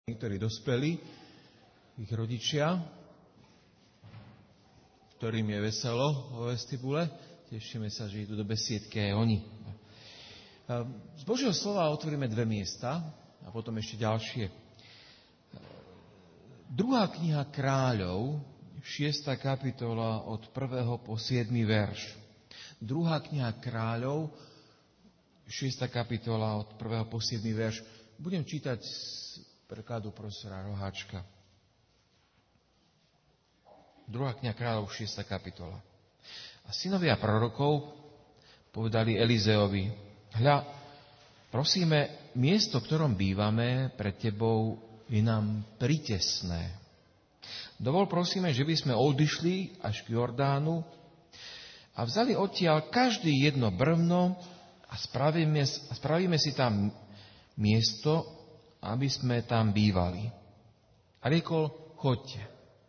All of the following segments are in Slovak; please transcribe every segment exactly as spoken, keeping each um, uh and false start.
ktorí dospeli, ich rodičia, ktorým je veselo vo vestibule. Tešíme sa, že idú do besiedky aj oni. Z Božieho slova otvoríme dve miesta a potom ešte ďalšie. Druhá kniha Kráľov, šiesta kapitola od prvého po siedmy verš. Druhá kniha Kráľov, šiesta kapitola od prvého po siedmy verš. Budem čítať z prekladu profesora Roháčka. Druhá kniha Kráľov, šiesta kapitola. A synovia prorokov povedali Elizeovi: Hľa, prosíme, miesto, v ktorom bývame pred tebou, je nám pritesné. Dovol, prosíme, že by sme odišli až k Jordánu a vzali odtiaľ každý jedno brvno a spravíme, a spravíme si tam miesto, aby sme tam bývali. A riekol: choďte.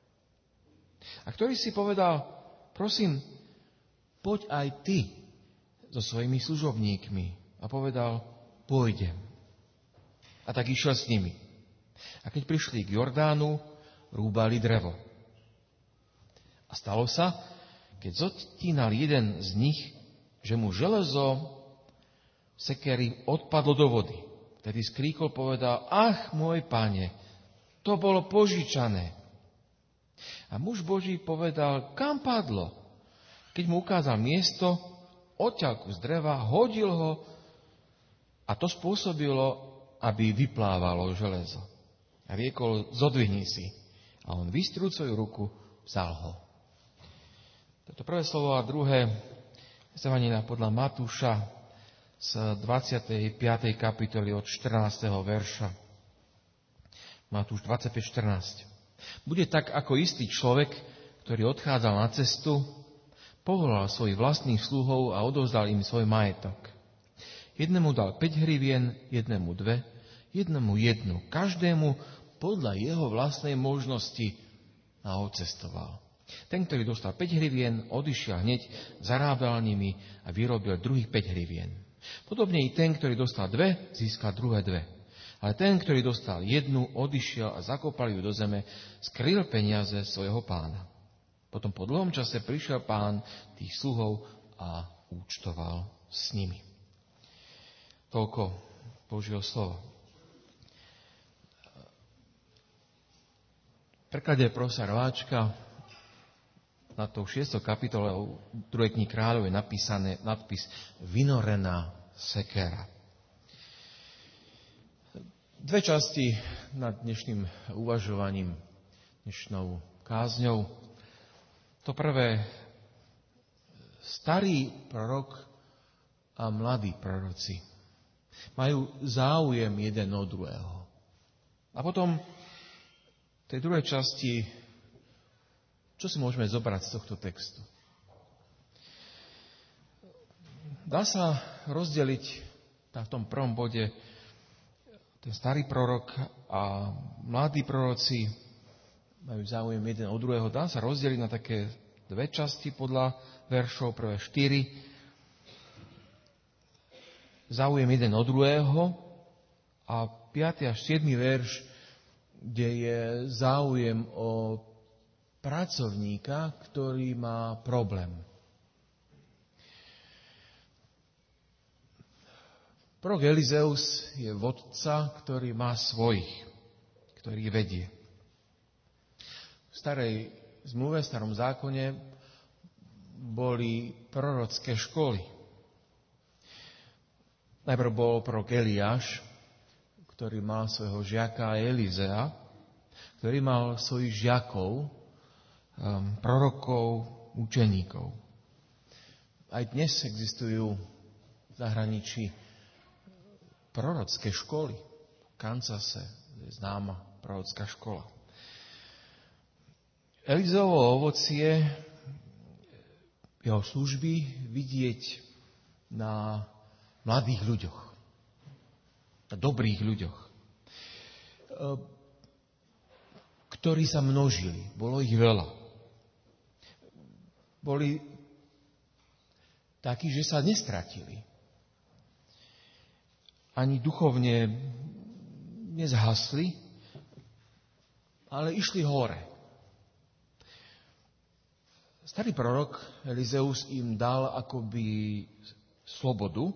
A ktorý si povedal: prosím, poď aj ty so svojimi služobníkmi. A povedal: pôjdem. A tak išiel s nimi. A keď prišli k Jordánu, rúbali drevo. A stalo sa, keď zodtínal jeden z nich, že mu železo sekery odpadlo do vody. Vtedy skríkol, povedal: ach, môj pane, to bolo požičané. A muž Boží povedal: kam padlo? Keď mu ukázal miesto, odtiaľ kus dreva, hodil ho a to spôsobilo, aby vyplávalo železo. A riekol: zodvihni si. A on vystrúť svoju ruku, vzal ho. Toto prvé slovo a druhé evanjelia podľa Matúša z dvadsiatej piatej kapitoly od štrnásteho verša. Matúš dvadsaťpäť štrnásť. Bude tak, ako istý človek, ktorý odchádzal na cestu, povolal svojich vlastných sluhov a odovzdal im svoj majetok. Jednému dal päť hrivien, jednému dve, jednému jednu, každému podľa jeho vlastnej možnosti a odcestoval. Ten, ktorý dostal päť hrivien, odišiel hneď, zarábal nimi a vyrobil druhých päť hrivien. Podobne i ten, ktorý dostal dve, získal druhé dve. Ale ten, ktorý dostal jednu, odišiel a zakopal ju do zeme, skryl peniaze svojho pána. Potom po dlhom čase prišiel pán tých sluhov a účtoval s nimi. Toľko Božieho slova. V preklade profesora Roháčka na tou šiestou kapitolou druhej knihy Kráľov je napísané nadpis Vynorená sekera. Dve časti nad dnešným uvažovaním, dnešnou kázňou. To prvé, starý prorok a mladí proroci majú záujem jeden od druhého. A potom v tej druhej časti, čo si môžeme zobrať z tohto textu? Dá sa rozdeliť v tom prvom bode ten starý prorok a mladí proroci majú záujem jeden od druhého. Dá sa rozdeliť na také dve časti podľa veršov, prvé štyri. Záujem jeden od druhého a piaty až siedmy verš, kde je záujem o pracovníka, ktorý má problém. Prorok Elizeus je vodca, ktorý má svojich, ktorý vedie. V starej zmluve, v starom zákone boli prorocké školy. Najprv bol prorok Eliáš, ktorý mal svojho žiaka Elizea, ktorý mal svojich žiakov, um, prorokov, učeníkov. Aj dnes existujú v zahraničí prorocké školy. V Kansase je známa prorocká škola. Elizeovo ovocie, jeho služby vidieť na mladých ľuďoch, na dobrých ľuďoch, ktorí sa množili. Bolo ich veľa. Boli takí, že sa nestratili. Ani duchovne nezhasli, ale išli hore. Starý prorok Elizeus im dal akoby slobodu,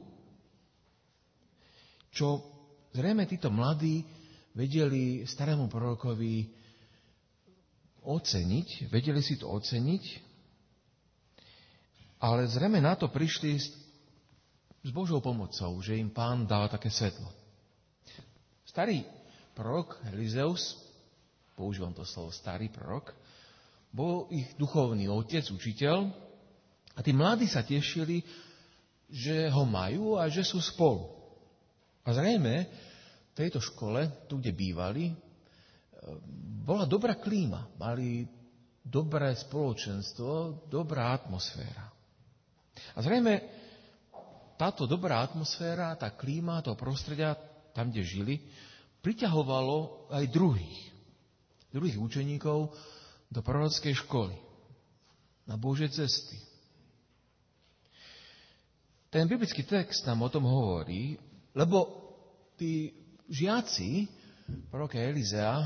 čo zrejme títo mladí vedeli starému prorokovi oceniť, vedeli si to oceniť, ale zrejme na to prišli s Božou pomocou, že im Pán dal také svetlo. Starý prorok Elizeus, používam to slovo starý prorok, bol ich duchovný otec, učiteľ a tí mladí sa tešili, že ho majú a že sú spolu. A zrejme v tejto škole, tu kde bývali, bola dobrá klíma, mali dobré spoločenstvo, dobrá atmosféra. A zrejme táto dobrá atmosféra, tá klíma, toho prostredia, tam, kde žili, priťahovalo aj druhých, druhých učeníkov do prorockej školy, na Božie cesty. Ten biblický text nám o tom hovorí, lebo tí žiaci proroka Elizea,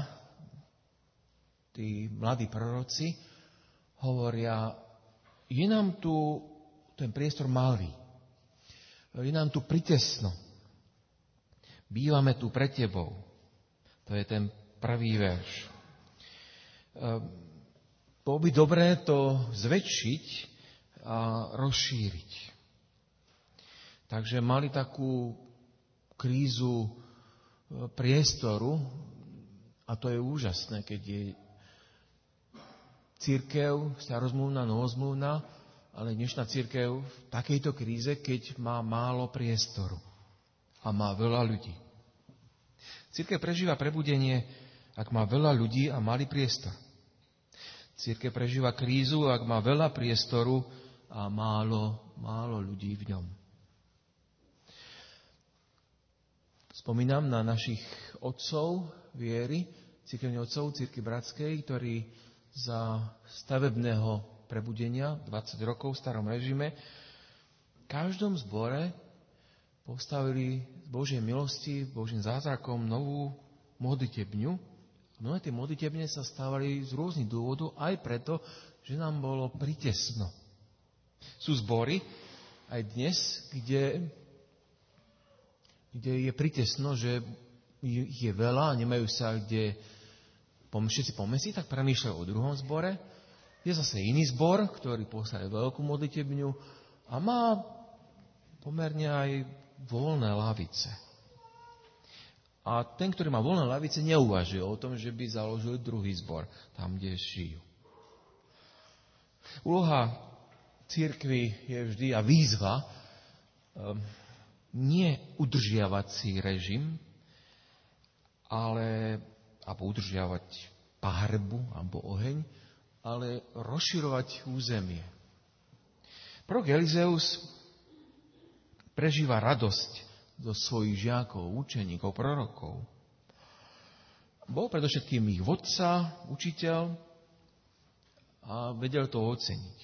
tí mladí proroci, hovoria, je nám tu ten priestor malý, je nám tu pritesno, bývame tu pred tebou. To je ten prvý verš. Bolo by dobré to zväčšiť a rozšíriť. Takže mali takú krízu priestoru a to je úžasné, keď je cirkev, starozmluvná, novozmluvná, ale dnešná cirkev v takejto kríze, keď má málo priestoru a má veľa ľudí. Cirkev prežíva prebudenie, ak má veľa ľudí a malý priestor. Cirkev prežíva krízu, ak má veľa priestoru a málo, málo ľudí v ňom. Spomínam na našich otcov viery, cirkevných otcov, cirkvi bratskej, ktorí za stavebného prebudenia dvadsať rokov v starom režime v každom zbore postavili z Božej milosti, Božím zázrakom novú modlitebňu. Mnohé tie modlitebne sa stávali z rôznych dôvodov, aj preto, že nám bolo pritesno. Sú zbory aj dnes, kde, kde je pritesno, že ich je veľa a nemajú sa kde všetci pomesiť, tak premýšľajú o druhom zbore. Je zase iný zbor, ktorý postaví veľkú modlitebňu a má pomerne aj voľné lavice. A ten, ktorý má voľné lavice, neuvažuje o tom, že by založil druhý zbor tam, kde žijú. Úloha cirkvi je vždy a výzva um, nie udržiavať si režim, ale alebo udržiavať pahrbu alebo oheň, ale rozširovať územie. Prorok Elizeus prežíva radosť do svojich žiakov, učeníkov, prorokov. Bol predovšetkým ich vodca, učiteľ a vedel to oceniť.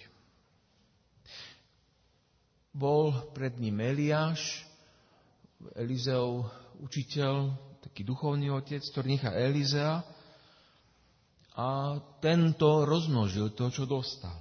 Bol pred ním Eliáš, Elizeov učiteľ, taký duchovný otec, ktorý nechá Elizea a tento rozmnožil to, čo dostal.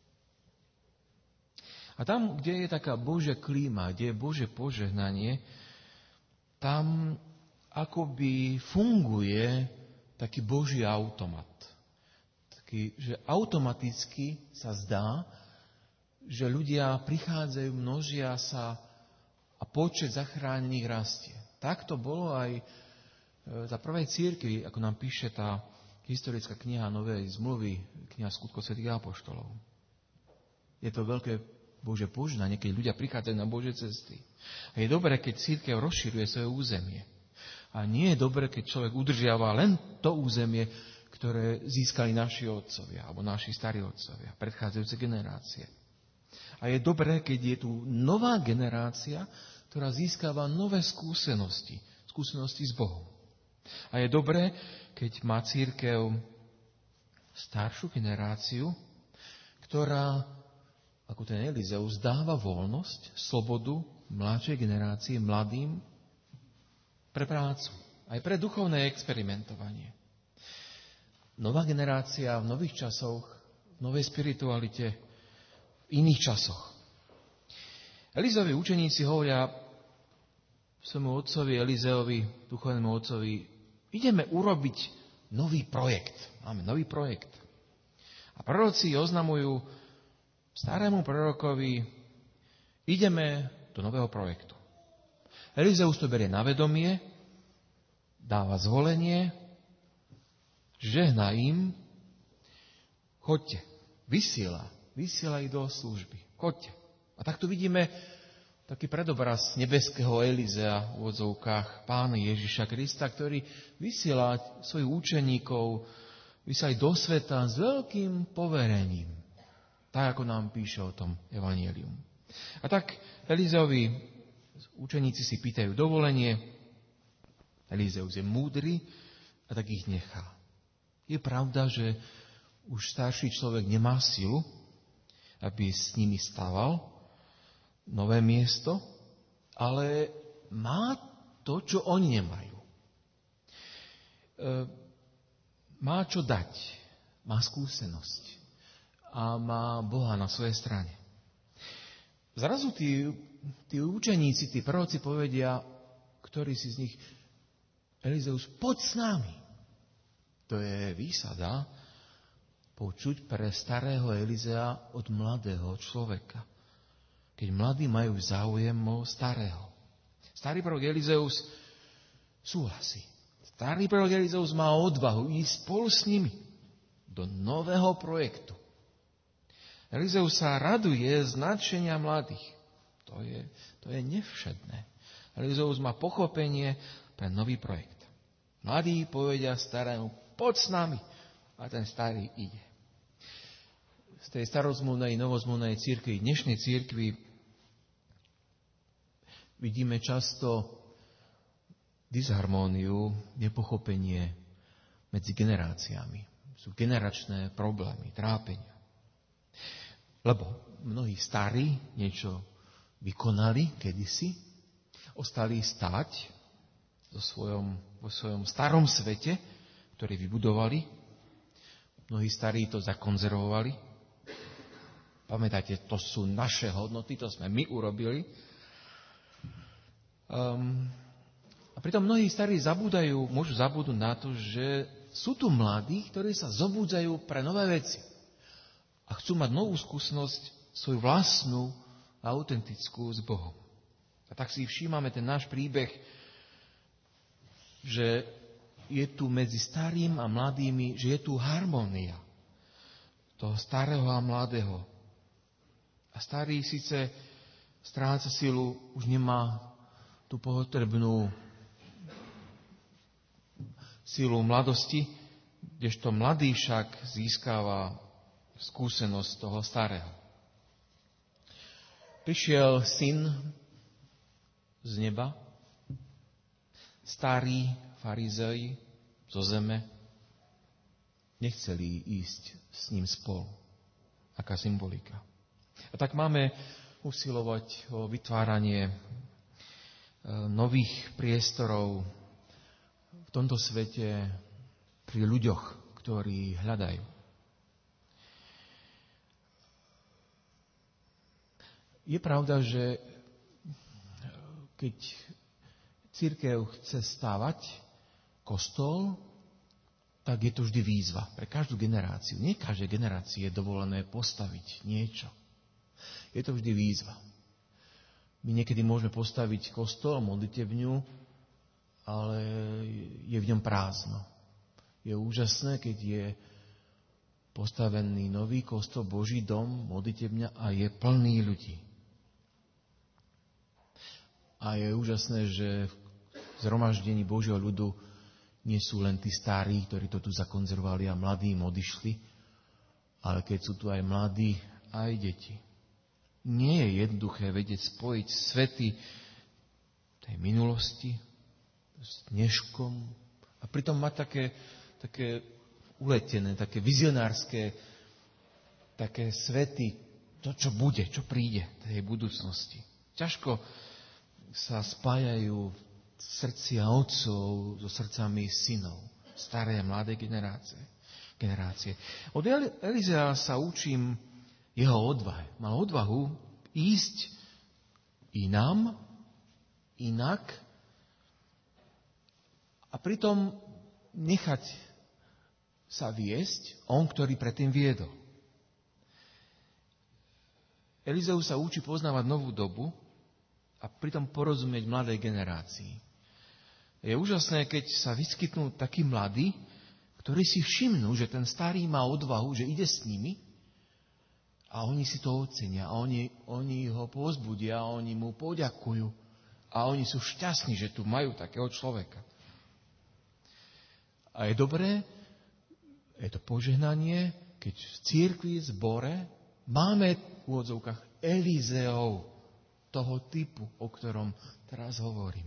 A tam, kde je taká Božia klíma, kde je Božie požehnanie, tam akoby funguje taký Boží automat. Taký, že automaticky sa zdá, že ľudia prichádzajú, množia sa a počet zachránených rastie. Tak to bolo aj za prvej cirkvi, ako nám píše tá historická kniha Novej zmluvy, kniha Skutkov svätých apoštolov. Je to veľké Božie požehnanie, keď ľudia prichádzajú na Božie cesty. A je dobré, keď cirkev rozširuje svoje územie. A nie je dobré, keď človek udržiava len to územie, ktoré získali naši otcovia, alebo naši starí otcovia, predchádzajúce generácie. A je dobré, keď je tu nová generácia, ktorá získava nové skúsenosti, skúsenosti s Bohom. A je dobré, keď má cirkev staršiu generáciu, ktorá ako ten Elizeus, dáva voľnosť, slobodu mladšej generácie, mladým pre prácu, aj pre duchovné experimentovanie. nová generácia v nových časoch, v novej spiritualite, v iných časoch. Elizeovi učeníci hovoria svojmu otcovi Elizeovi, duchovnému otcovi, ideme urobiť nový projekt. Máme nový projekt. A proroci oznamujú starému prorokovi, ideme do nového projektu. Elizeus to berie na vedomie, dáva zvolenie, žehná im, choďte, vysiela, vysiela ich do služby, choďte. A takto vidíme taký predobraz nebeského Elizea v odzovkách Pána Ježiša Krista, ktorý vysiela svojich učeníkov, vysiela do sveta s veľkým poverením. Tak, ako nám píše o tom Evangelium. A tak Elizeovi učeníci si pýtajú dovolenie, Elizeus je múdry a tak ich nechá. Je pravda, že už starší človek nemá silu, aby s nimi stával nové miesto, ale má to, čo oni nemajú. E, má čo dať, má skúsenosť a má Boha na svojej strane. Zrazu tí, tí učeníci, tí proroci povedia, ktorí si z nich, Elizeus, poď s nami. To je výsada počuť pre starého Elizea od mladého človeka. Keď mladí majú záujem o starého. Starý prorok Elizeus súhlasí. Starý prorok Elizeus má odvahu ísť spolu s nimi do nového projektu. Elizeus sa raduje z nadšenia mladých. To je, to je nevšedné. Elizeus má pochopenie pre nový projekt. Mladí povedia starému, poď s nami. A ten starý ide. Z tej starozmluvnej, novozmluvnej cirkvi, dnešnej cirkvi vidíme často disharmóniu, nepochopenie medzi generáciami. Sú generačné problémy, trápenia. Lebo mnohí starí niečo vykonali kedysi, ostali stáť vo svojom, vo svojom starom svete, ktorý vybudovali. Mnohí starí to zakonzervovali. Pamätáte, to sú naše hodnoty, to sme my urobili. Um, a pritom mnohí starí zabúdajú, môžu zabúdať na to, že sú tu mladí, ktorí sa zobúdzajú pre nové veci a chcú mať novú skúsenosť, svoju vlastnú a autentickú s Bohom. A tak si všímame ten náš príbeh, že je tu medzi starým a mladými, že je tu harmónia toho starého a mladého. A starý síce stráca silu, už nemá tú potrebnú silu mladosti, kdežto mladý však získava skúsenosť toho starého. Prišiel syn z neba, starí farizei zo zeme, nechceli ísť s ním spolu. Aká symbolika. A tak máme usilovať o vytváranie nových priestorov v tomto svete pri ľuďoch, ktorí hľadajú. Je pravda, že keď cirkev chce stávať kostol, tak je to vždy výzva pre každú generáciu. Nie každej generácii je dovolené postaviť niečo. Je to vždy výzva. My niekedy môžeme postaviť kostol, modlitebňu, ale je v ňom prázdno. Je úžasné, keď je postavený nový kostol, Boží dom, modlitebňa a je plný ľudí. A je úžasné, že v zhromaždení Božieho ľudu nie sú len tí starí, ktorí to tu zakonzervovali a mladí im odišli, ale keď sú tu aj mladí, aj deti. Nie je jednoduché vedieť spojiť svety tej minulosti s dneškom a pritom mať také, také uletené, také vizionárske, také svety, to, čo bude, čo príde tej budúcnosti. Ťažko sa spájajú srdcia otcov so srdcami synov, staré a mladé generácie. generácie. Od Elizea sa učím jeho odvahe. Mal odvahu ísť inám, inak a pritom nechať sa viesť on, ktorý predtým viedol. Elizeus sa učí poznávať novú dobu a pritom porozumieť mladej generácii. Je úžasné, keď sa vyskytnú takí mladí, ktorí si všimnú, že ten starý má odvahu, že ide s nimi a oni si to ocenia a oni, oni ho povzbudia a oni mu poďakujú a oni sú šťastní, že tu majú takého človeka. A je dobré, je to požehnanie, keď v cirkvi, zbore máme v úvodzovkách Elizeov toho typu, o ktorom teraz hovorím.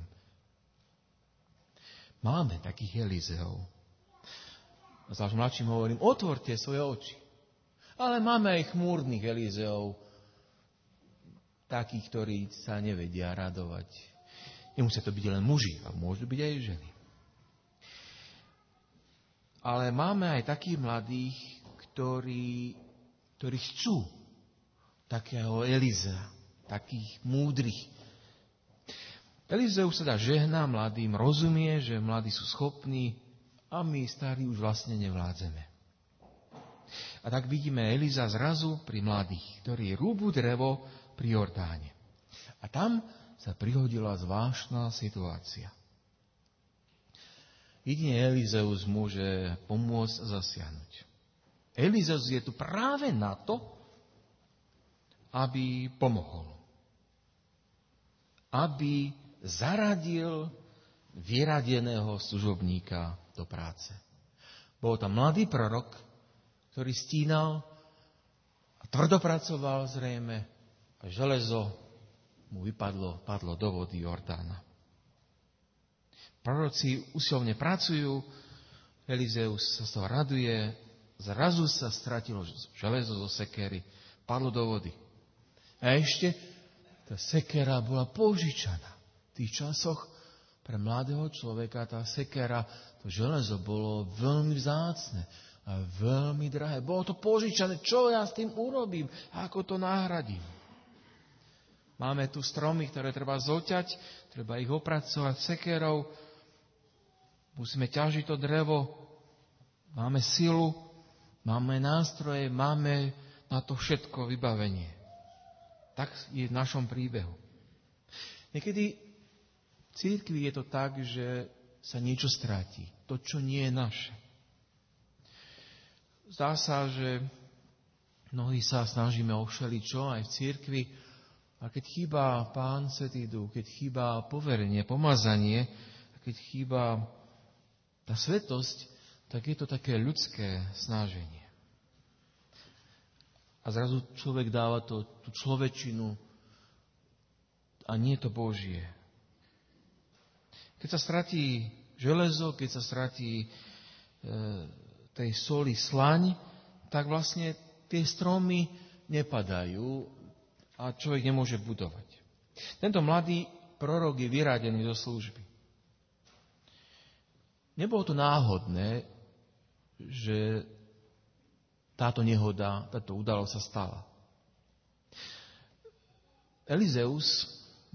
Máme takých Elizeov. Zvlášť mladším hovorím, otvorte svoje oči. Ale máme aj chmúrnych Elizeov, takých, ktorí sa nevedia radovať. Nemusia to byť len muži, ale môžu byť aj ženy. Ale máme aj takých mladých, ktorí, ktorí chcú takého Elizea, takých múdrych. Elizeus teda žehná mladým, rozumie, že mladí sú schopní a my starí už vlastne nevládzeme. A tak vidíme Eliza zrazu pri mladých, ktorí rúbu drevo pri Jordáne. A tam sa prihodila zvláštna situácia. Jedine Elizeus môže pomôcť a zasiahnuť. Elizeus je tu práve na to, aby pomohol. Aby zaradil vyradeného služobníka do práce. Bol tam mladý prorok, ktorý stínal a tvrdopracoval zrejme a železo mu vypadlo, padlo do vody Jordána. Proroci usilovne pracujú, Elizeus sa z toho raduje, zrazu sa stratilo železo zo sekery, padlo do vody. A ešte tá sekera bola požičaná. V tých časoch pre mladého človeka tá sekera, to železo bolo veľmi vzácne a veľmi drahé. Bolo to požičané. Čo ja s tým urobím? Ako to nahradím? Máme tu stromy, ktoré treba zoťať, treba ich opracovať sekerou. Musíme ťažiť to drevo. Máme silu, máme nástroje, máme na to všetko vybavenie. Tak je v našom príbehu. Niekedy v cirkvi je to tak, že sa niečo stratí. To, čo nie je naše. Zdá sa, že mnohí sa snažíme o všeličo aj v cirkvi, a keď chýba Pán Svätý Duch, keď chýba poverenie, pomazanie, keď chýba tá svetosť, tak je to také ľudské snaženie. A zrazu človek dáva to, tú človečinu a nie je to Božie. Keď sa stratí železo, keď sa stratí e, tej soli slaň, tak vlastne tie stromy nepadajú a človek nemôže budovať. Tento mladý prorok je vyradený zo služby. Nebolo to náhodné, že táto nehoda, táto udalosť sa stala. Elizeus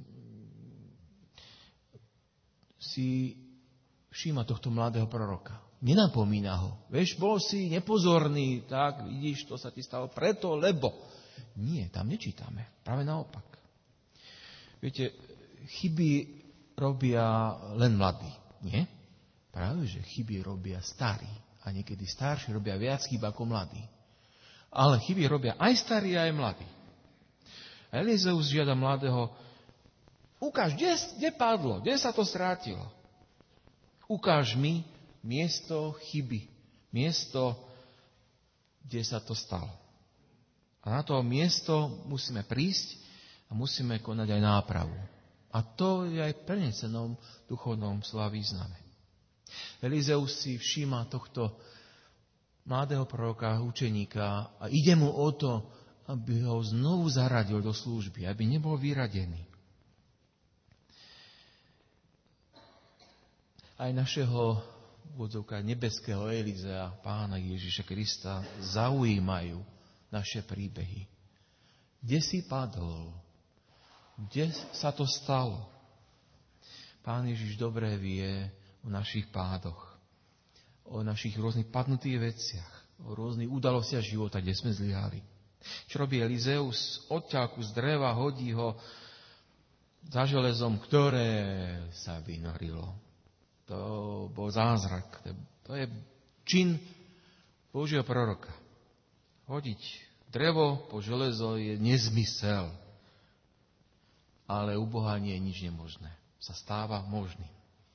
si všíma tohto mladého proroka. Nenapomína ho. Vieš, bol si nepozorný, tak vidíš, to sa ti stalo preto, lebo. Nie, tam nečítame. Práve naopak. Viete, chyby robia len mladí. Nie? Práve, že chyby robia starí. A niekedy starší robia viac chyb ako mladí. Ale chyby robia aj starí, aj mladí. Elizeus žiada mladého, ukáž, kde, kde padlo, kde sa to strátilo. Ukáž mi miesto chyby, miesto, kde sa to stalo. A na to miesto musíme prísť a musíme konať aj nápravu. A to je aj v prenesenom duchovnom slova význame. Elizeus si všíma tohto mladého proroka, učeníka a ide mu o to, aby ho znovu zaradil do služby, aby nebol vyradený. Aj našeho v úvodzovka nebeského Elizea, Pána Ježiša Krista, zaujímajú naše príbehy. Kde si padol? Kde sa to stalo? Pán Ježiš dobre vie o našich pádoch, o našich rôznych padnutých veciach, o rôznych udalostiach života, kde sme zlyhali. Čo robí Elizeus? Odťaľku z dreva hodí ho za železom, ktoré sa vynorilo. To bol zázrak. To je čin Božieho proroka. Hodiť drevo po železo je nezmysel. Ale u Boha nie je nič nemožné. Sa stáva možným.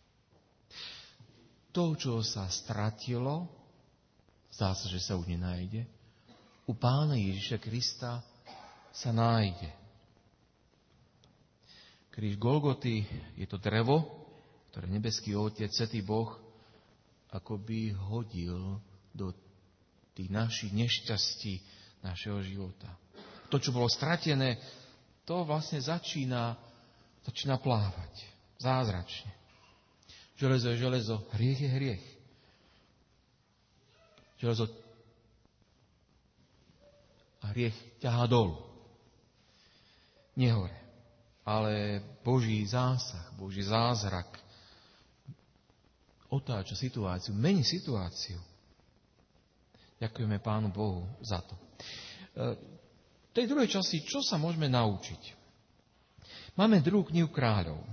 To, čo sa stratilo, zdá sa, že sa už nenájde, u Pána Ježiša Krista sa nájde. Kríž Golgoty je to drevo, ktoré nebeský Otec, Svätý Boh, akoby hodil do tých našich nešťastí našeho života. To, čo bolo stratené, to vlastne začína, začína plávať. Zázračne. Železo je železo, hriech je hriech. Železo a hriech ťahá dolu. Nie hore. Ale Boží zásah, Boží zázrak otáča situáciu, mení situáciu. Ďakujeme Pánu Bohu za to. V tej druhej časti, čo sa môžeme naučiť? Máme druhú knihu kráľov.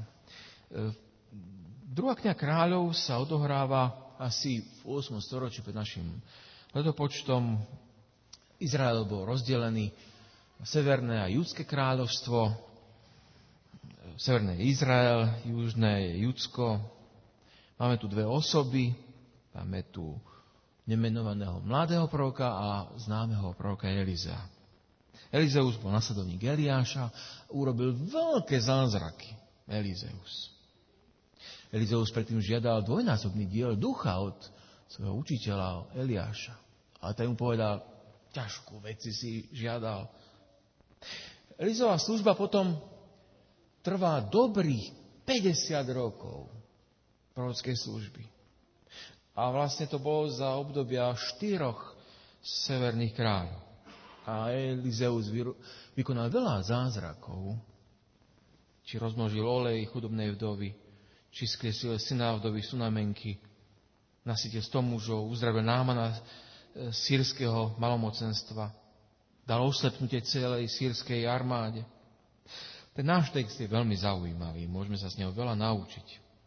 Druhá kniha kráľov sa odohráva asi v ôsmom storočí pred našim letopočtom. Izrael bol rozdelený na severné a judské kráľovstvo. Severné je Izrael, južné je Judsko. Máme tu dve osoby. Máme tu nemenovaného mladého proroka a známeho proroka Elizea. Elizeus bol nasledovník Eliáša a urobil veľké zázraky. Elizeus. Elizeus predtým žiadal dvojnásobný diel ducha od svojho učiteľa Eliáša. A ten mu povedal, ťažkú veci si žiadal. Elizeová služba potom trvá dobrých päťdesiat rokov prorockej služby. A vlastne to bolo za obdobia štyroch severných kráľov. A Elizeus vykonal veľa zázrakov. Či rozmnožil olej chudobnej vdovy, či skriesil syna vdovy Sunamenky, nasytil sto mužov, uzdravil Námana sýrskeho malomocenstva, dal oslepnutie celej sýrskej armáde. Ten náš text je veľmi zaujímavý, môžeme sa z neho veľa naučiť.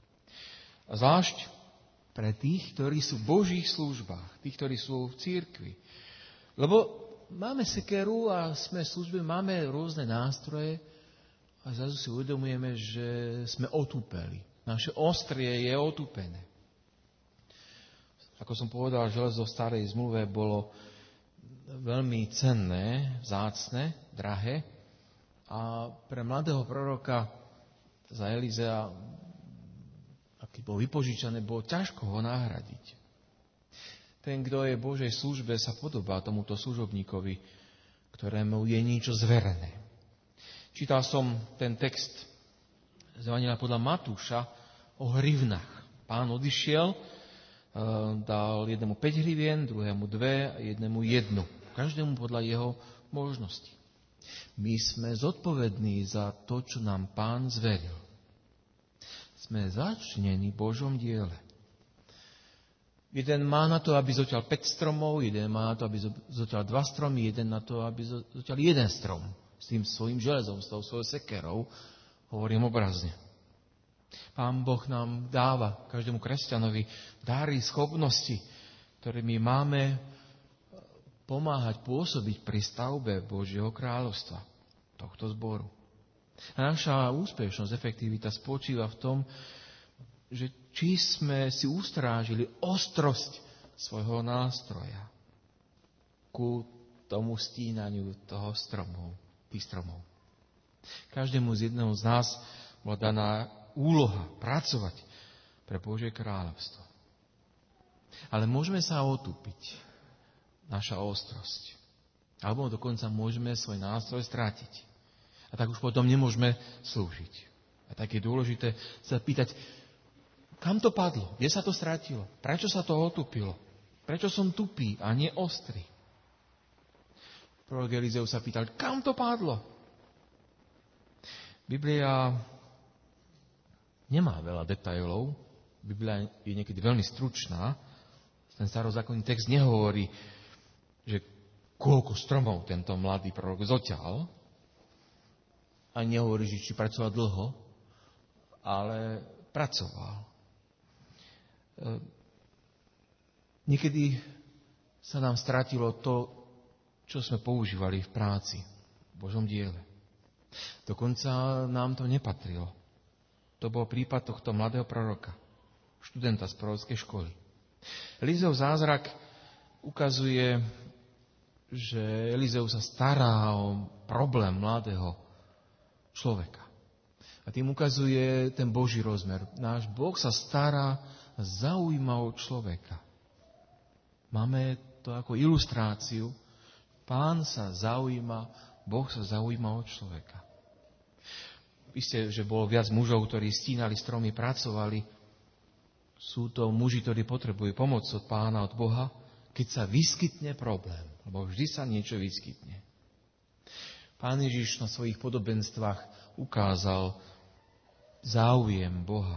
A zvlášť pre tých, ktorí sú v Božích službách, tých, ktorí sú v cirkvi. Lebo máme sekeru a sme v službe, máme rôzne nástroje a zrazu si uvedomujeme, že sme otúpeli. Naše ostrie je otúpené. Ako som povedal, železo v starej zmluve bolo veľmi cenné, vzácne, drahé. A pre mladého proroka za Elizea, aký bol vypožičané, bolo ťažko ho nahradiť. Ten, kto je v Božej službe, sa podobá tomuto služobníkovi, ktorému je niečo zverené. Čítal som ten text z Evanjelia podľa Matúša o hrivnách. Pán odišiel, dal jednému päť hrivien, druhému dve a jednému jednu. Každému podľa jeho možnosti. My sme zodpovední za to, čo nám Pán zveril. Sme začnení v Božom diele. Jeden má na to, aby zoťal päť stromov, jeden má na to, aby zoťal dva stromy, jeden na to, aby zoťal jeden strom. S tým svojím železom, s tou svojou sekerou, hovorím obrazne. Pán Boh nám dáva, každému kresťanovi, dary, schopnosti, ktorými máme pomáhať, pôsobiť pri stavbe Božieho kráľovstva, tohto zboru. A naša úspešnosť, efektivita spočíva v tom, že či sme si ustrážili ostrosť svojho nástroja ku tomu stínaniu toho stromov, tých stromov. Každému z jedného z nás bola daná úloha pracovať pre Božie kráľovstvo. Ale môžeme sa otúpiť, naša ostrosť. Alebo dokonca môžeme svoj nástroj strátiť. A tak už potom nemôžeme slúžiť. A tak je dôležité sa pýtať, Kam to padlo? Kde sa to stratilo? Prečo sa to otupilo? Prečo som tupý a nie ostrý? Prorok Elizeus sa pýtal, kam to padlo? Biblia nemá veľa detailov. Biblia je niekedy veľmi stručná. Ten starozákonný text nehovorí, že koľko stromov tento mladý prorok zoťal. A nehovorí, že či pracoval dlho, ale pracoval. Niekedy sa nám stratilo to, čo sme používali v práci, v Božom diele. Dokonca nám to nepatrilo. To bol prípad tohto mladého proroka, študenta z prorockej školy. Elizeov zázrak ukazuje, že Elizeus sa stará o problém mladého človeka. A tým ukazuje ten Boží rozmer. Náš Boh sa stará, zaujíma o človeka. Máme to ako ilustráciu. Pán sa zaujíma, Boh sa zaujíma o človeka. Isté, že bolo viac mužov, ktorí stínali stromy, pracovali. Sú to muži, ktorí potrebujú pomoc od Pána, od Boha, keď sa vyskytne problém. Lebo vždy sa niečo vyskytne. Pán Ježiš na svojich podobenstvách ukázal záujem Boha.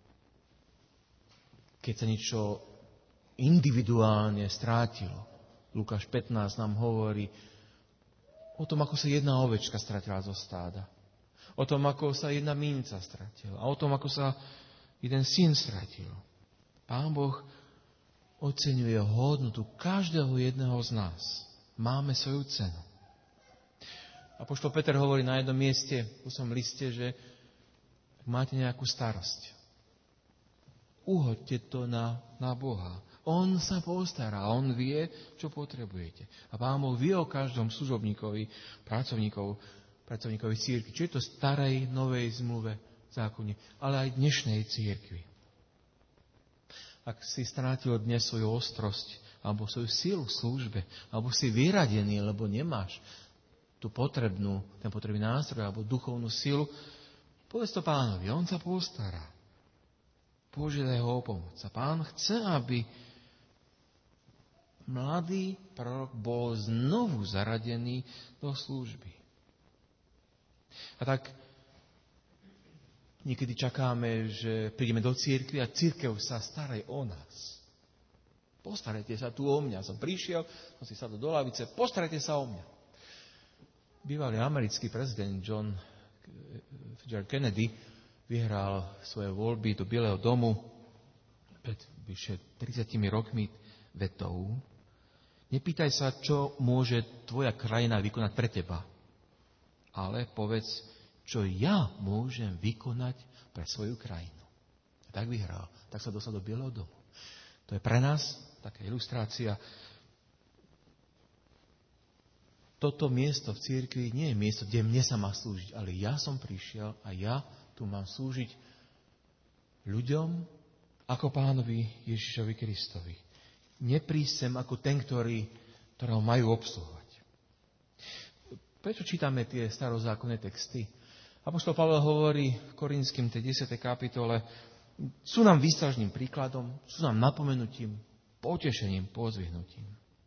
Keď sa niečo individuálne strátilo. Lukáš pätnásť nám hovorí o tom, ako sa jedna ovečka stratila zo stáda. O tom, ako sa jedna minca stratila. A o tom, ako sa jeden syn stratil. Pán Boh oceňuje hodnotu každého jedného z nás. Máme svoju cenu. Apoštol Peter hovorí na jednom mieste v svojom liste, že ak máte nejakú starosť, uhoďte to na, na Boha. On sa postará, on vie, čo potrebujete. A Pán Boh vie o každom služobníkovi, pracovníkov, pracovníkovi cirkvi. Či je to starej, novej zmluve, zákone, ale aj dnešnej cirkvi. Ak si strátil dnes svoju ostrosť, alebo svoju silu v službe, alebo si vyradený, lebo nemáš tú potrebnú, ten potrebný nástroj, alebo duchovnú silu, povedz to Pánovi, on sa postará. Požiadaj ho o pomoc. A Pán chce, aby mladý prorok bol znovu zaradený do služby. A tak niekedy čakáme, že prídeme do cirkvi a cirkev sa stará o nás. Postarajte sa tu o mňa. Som prišiel, som si sadol do lavice, postarajte sa o mňa. Bývalý americký prezident John F. Kennedy vyhral svoje voľby do Bieleho domu pred vyše tridsiatimi rokmi vetou. Nepýtaj sa, čo môže tvoja krajina vykonať pre teba, ale povedz, čo ja môžem vykonať pre svoju krajinu. A tak vyhral. Tak sa dostal do Bieleho domu. To je pre nás taká ilustrácia. Toto miesto v cirkvi nie je miesto, kde mne sa má slúžiť, ale ja som prišiel a ja tu mám slúžiť ľuďom ako Pánovi Ježišovi Kristovi. Neprísť sem ako ten, ktorý, ktorého majú obsluhovať. Prečo čítame tie starozákonné texty? Apoštol Pavel hovorí v Korinským tej desiatej kapitole, sú nám výstražným príkladom, sú nám napomenutím, potešením, pozvihnutím.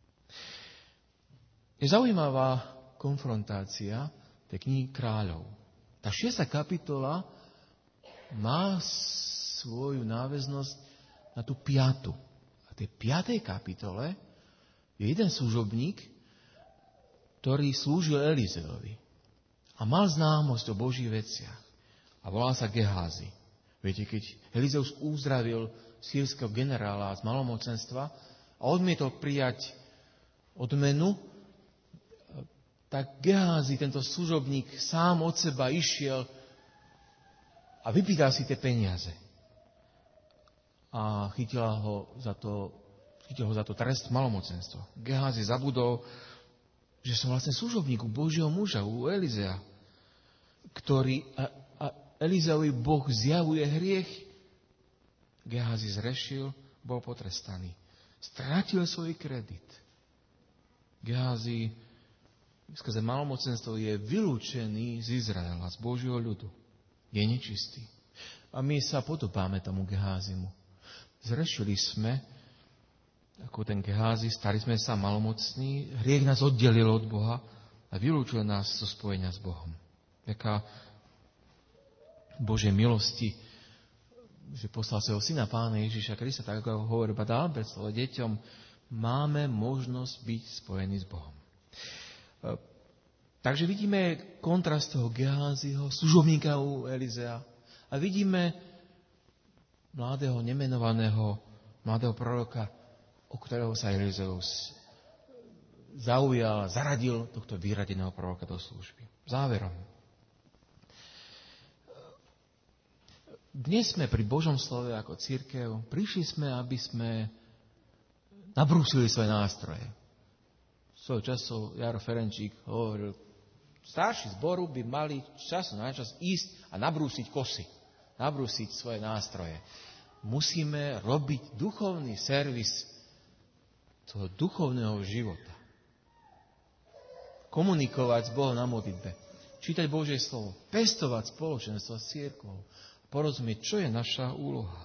Je zaujímavá konfrontácia tej knihy Kráľov. Tá šiesta kapitola má svoju náväznosť na tú piatu. A tej piatej kapitole je jeden služobník, ktorý slúžil Elizeovi a mal známosť o Božích veciach. A volal sa Geházi. Viete, keď Elizeus uzdravil sírskeho generála z malomocenstva a odmietol prijať odmenu, tak Geházi, tento služobník, sám od seba išiel a vypýtal si tie peniaze. A chytila ho za to, chytil ho za to trest malomocenstva. Geházi zabudol, že som vlastne služobník u Božieho muža, u Elizea, ktorý, a, a Elizeovi Boh zjavuje hriech. Geházi zrešil, bol potrestaný. Strátil svoj kredit. Geházi skrze malomocenstvo je vylúčený z Izraela, z Božieho ľudu. Je nečistý. A my sa podobáme tomu Geházimu. Zrešili sme, ako ten Geházi, stali sme sa malomocní, hriech nás oddelil od Boha a vylúčil nás zo spojenia s Bohom. Jaká Božej milosti, že poslal svojho syna Pána Ježiša Krista, tak ako hovorí Páter Albert, svojim deťom, máme možnosť byť spojení s Bohom. Takže vidíme kontrast toho Geháziho, služobníka u Elizea, a vidíme mladého, nemenovaného, mladého proroka, o ktorého sa Elizeus zaujal, zaradil tohto vyradeného proroka do služby. Záverom. Dnes sme pri Božom slove ako cirkev, prišli sme, aby sme nabrúsili svoje nástroje. Svojho času Jaro Ferenčík hovoril, starší zboru by mali času na čas ísť a nabrúsiť kosy, nabrúsiť svoje nástroje. Musíme robiť duchovný servis toho duchovného života. Komunikovať s Bohom na modlitbe, čítať Božie slovo, pestovať spoločenstvo s cirkvou, porozumieť, čo je naša úloha.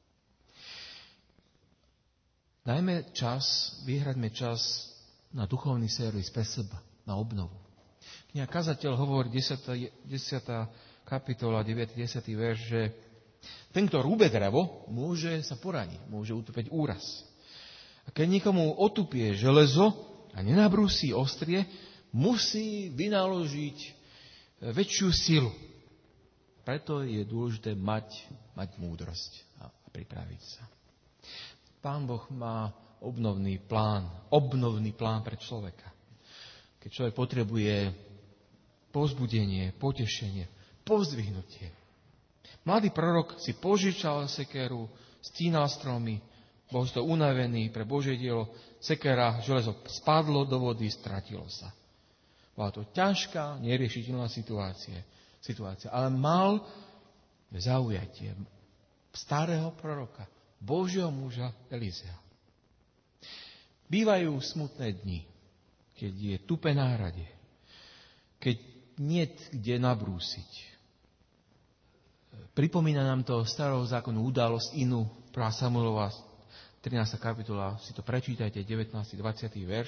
Dajme čas, vyhraďme čas na duchovný servis pre seba, na obnovu. Kniha Kazateľ hovorí desiata kapitola, deviaty desať verš, že ten, kto rúbe drevo, môže sa poraniť, môže utrpeť úraz. A keď niekomu otupie železo a nenabrúsi ostrie, musí vynaložiť väčšiu silu. Preto je dôležité mať, mať múdrosť a, a pripraviť sa. Pán Boh má obnovný plán, obnovný plán pre človeka. Keď človek potrebuje povzbudenie, potešenie, povzdvihnutie. Mladý prorok si požičal sekeru, stínal stromy, bol to unavený pre Božie dielo, sekera, železo spadlo do vody, stratilo sa. Bola to ťažká, neriešiteľná situácia, situácia, ale mal zaujatie starého proroka, Božieho muža Elizea. Bývajú smutné dni, keď je tupe náradie, keď nie kde nabrúsiť. Pripomína nám to starého zákonu udalosť inú, prvá Samuelova trinásta kapitola, si to prečítajte, devätnásty dvadsiaty verš.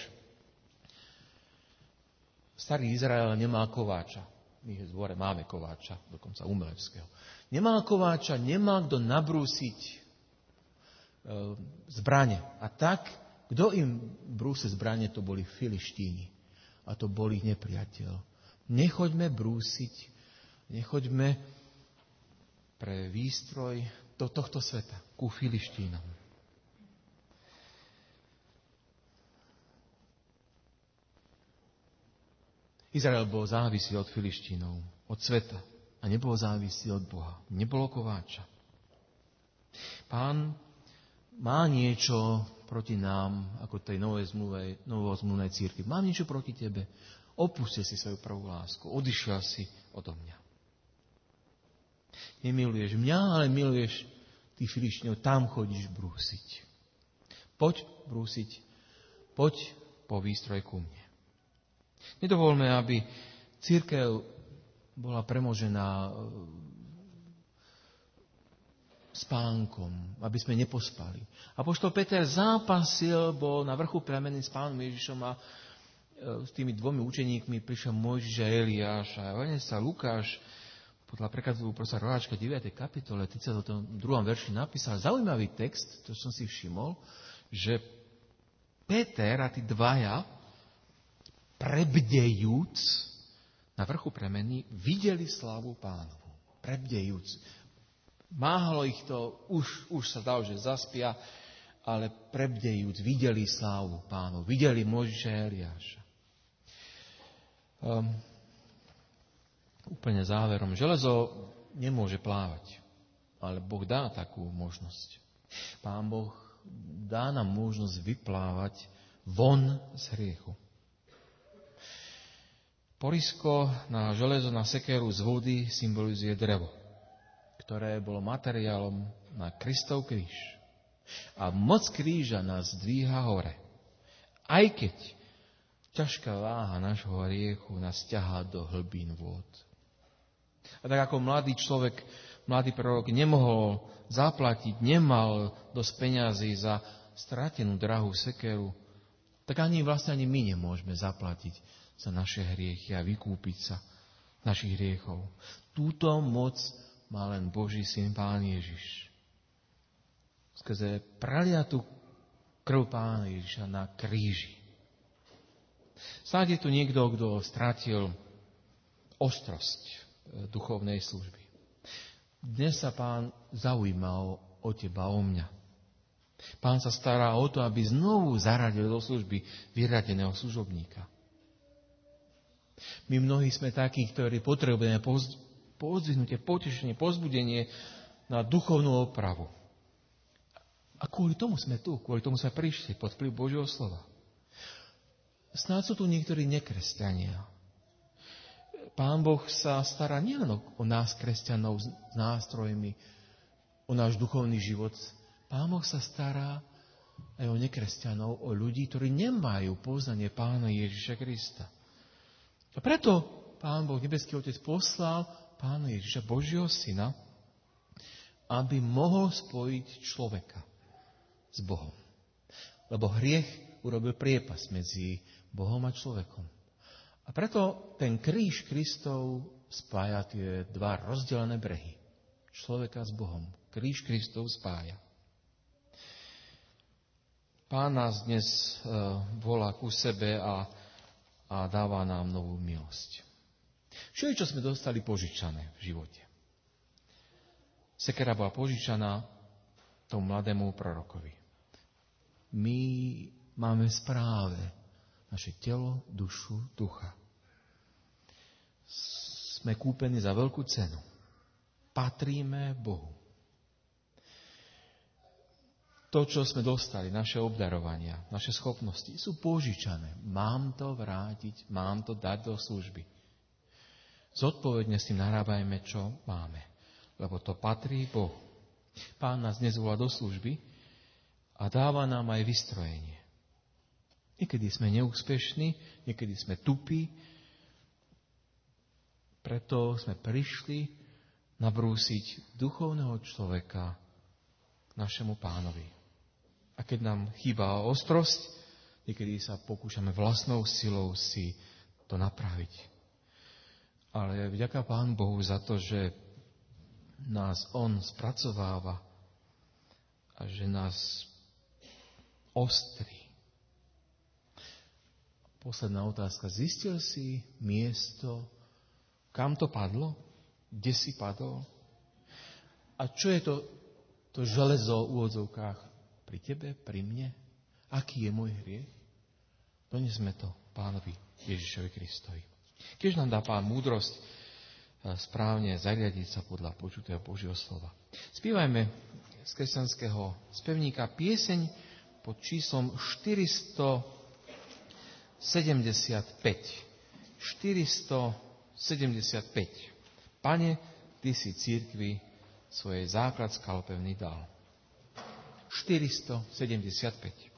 Starý Izrael nemá kováča. My v dvore máme kováča, dokonca umeleckého. Nemá kováča, nemá kto nabrúsiť e, zbrane. A tak, kto im brúse zbrane, to boli Filištíni. A to bol ich nepriateľ. Nechoďme brúsiť, nechoďme pre výstroj do tohto sveta, ku Filištínom. Izrael bol závislý od Filištínov, od sveta a nebol závislý od Boha. Nebolo kováča. Pán má niečo proti nám, ako tej novej zmluve, novozmluvnej cirkvi. Mám niečo proti tebe. Opustil si svoju prvú lásku. Odišiel si odo mňa. Nemiluješ mňa, ale miluješ tých Filištínov. Tam chodíš brúsiť. Poď brúsiť. Poď po výstroj ku mne. Nedovolme, aby cirkev bola premožená spánkom, aby sme nepospali. Apoštol Peter zápasil, bol na vrchu prameny s Pánom Ježišom a s tými dvomi učeníkmi prišiel Mojžiš a Eliáš a vlastne sa Lukáš podľa prekladu profesora Roháčka deviatej kapitole tridsiatom druhom verši napísal zaujímavý text, to som si všimol, že Peter a tí dvaja prebdejúc na vrchu premeny, videli slávu Pánovu. Prebdejúc. Máhalo ich to, už, už sa dalo, že zaspia, ale prebdejúc, videli slávu Pánovu. Videli Mojžiša a Eliáša. Um, úplne záverom. Železo nemôže plávať, ale Boh dá takú možnosť. Pán Boh dá nám možnosť vyplávať von z hriechu. Porisko na železo, na sekeru z vody symbolizuje drevo, ktoré bolo materiálom na Kristov kríž. A moc kríža nás dvíha hore. Aj keď ťažká váha nášho hriechu nás ťahá do hlbín vôd. A tak ako mladý človek mladý prorok nemohol zaplatiť, nemal dosť peňazí za stratenú drahú sekeru, tak ani vlastne ani my nemôžeme zaplatiť za naše hriechy a vykúpiť sa našich hriechov. Túto moc má len Boží syn Pán Ježiš. Skrze preliatú krv Pána Ježiša na kríži. Snáď je tu niekto, kto stratil ostrosť duchovnej služby. Dnes sa Pán zaujíma o, o teba, o mňa. Pán sa stará o to, aby znovu zaradil do služby vyradeného služobníka. My mnohí sme takí, ktorí potrebujeme pozdvihnutie, potešenie, pozbudenie na duchovnú opravu. A kvôli tomu sme tu, kvôli tomu sme prišli pod vplyv Božieho slova. Snáď sú tu niektorí nekresťania. Pán Boh sa stará nielen o nás, kresťanov, s nástrojmi, o náš duchovný život. Pán Boh sa stará aj o nekresťanov, o ľudí, ktorí nemajú poznanie Pána Ježiša Krista. A preto Pán Boh, nebeský Otec, poslal Pána Ježiša, Božieho Syna, aby mohol spojiť človeka s Bohom. Lebo hriech urobil priepas medzi Bohom a človekom. A preto ten kríž Kristov spája tie dva rozdelené brehy. Človeka s Bohom. Kríž Kristov spája. Pán nás dnes uh, volá ku sebe a, a dáva nám novú milosť. Čo je, čo sme dostali požičané v živote? Sekera bola požičaná tomu mladému prorokovi. My máme v správe naše telo, dušu, ducha. Sme kúpení za veľkú cenu. Patríme Bohu. To, čo sme dostali, naše obdarovania, naše schopnosti, sú požičané. Mám to vrátiť, mám to dať do služby. Zodpovedne s tým narábajme, čo máme. Lebo to patrí Bohu. Pán nás dnes volá do služby a dáva nám aj vystrojenie. Niekedy sme neúspešní, niekedy sme tupí, preto sme prišli nabrúsiť duchovného človeka k našemu Pánovi. A keď nám chýba ostrosť, niekedy sa pokúšame vlastnou silou si to napraviť. Ale vďaka Pánu Bohu za to, že nás On spracováva a že nás ostrí. Posledná otázka. Zistil si miesto, kam to padlo? Kde si padol? A čo je to, to železo v úvodzovkách pri tebe, pri mne? Aký je môj hriech? Donesme to Pánovi Ježišovi Kristovi. Keď nám dá Pán múdrosť správne zariadiť sa podľa počutého Božieho slova. Spívajme z kresťanského spevníka pieseň pod číslom štyristosedemdesiatpäť. štyristosedemdesiatpäť. Pane, Ty si cirkvi svojej základ skalpevný dal. štyristosedemdesiatpäť.